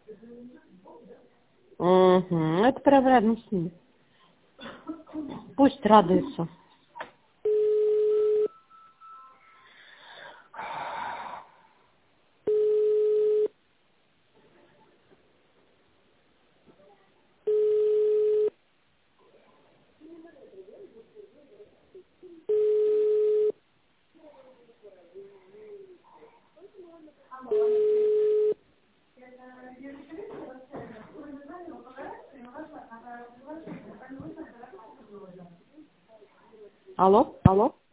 Угу. Это прям рядом с ними. Пусть радуется. Алло? Алло?